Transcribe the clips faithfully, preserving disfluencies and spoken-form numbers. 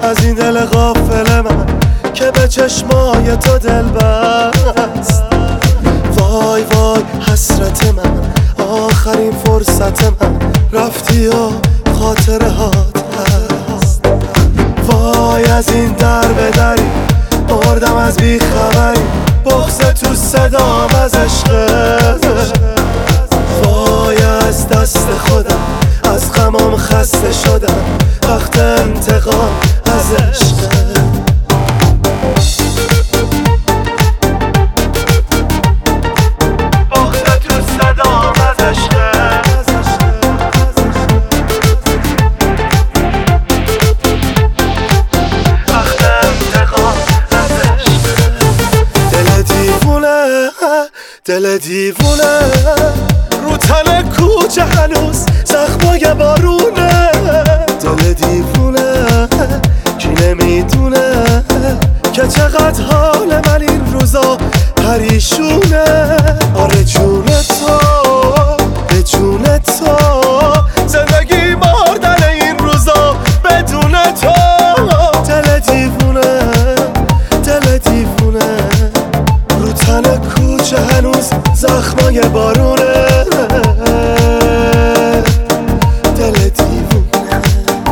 از این دل غافل من که به چشمای تو دل بست. وای وای حسرت من، آخرین فرصت من، رفتی و خاطره هات هست. وای از این در به دری مردم از بیخبری، بغض تو صدام از عشقت. وای از دست خودم، از غمام خسته شدم، وقت انتقام از عشقت. بغض تو صدام از عشقت. وقت انتقام از عشقت. دل دیوونه، دل دیوونه، رو تن کوچه هنوز زخمای بارونه. دل دیوونه کی نمیدونه که چقدر حال من این روزا پریشونه. آره جون تو، به جون تو، زندگی مردن این روزا بدون تو. دل دیوونه، دل دیوونه، رو تن کوچه هنوز زخمای بارونه. دل دیوونه.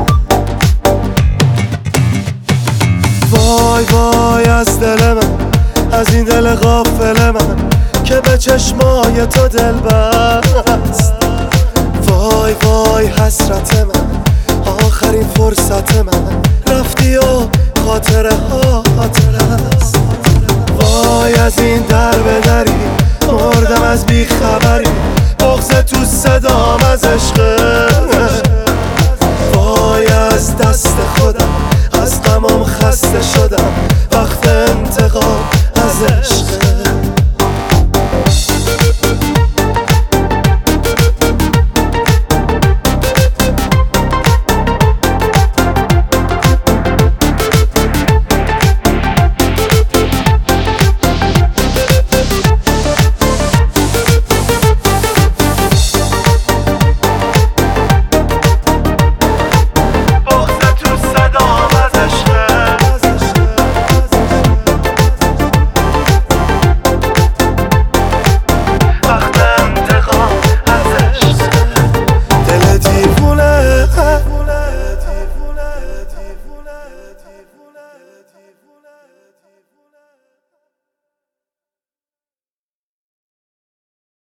وای وای از دل من، از این دل غافل من که به چشمای تو دل بست. وای وای حسرت من، آخرین فرصت من، رفتی و خاطره ها خاطره است. وای از این در به دری مردم از بیخبری، بغض تو صدام از عشقت.